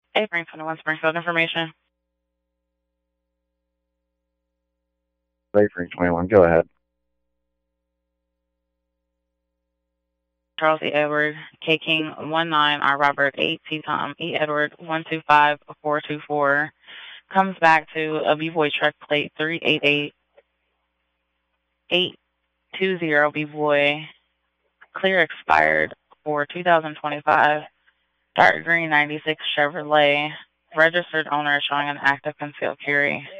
A-Frame 21 Springfield information. A-Frame 21, go ahead. Charles E. Edward, K. King 19, R. Robert 8, T. Tom E. Edward 125424. Comes back to a B-Boy truck plate 388820 B-Boy. Clear expired for 2025. Dark green 96 Chevrolet. Registered owner showing an active concealed carry.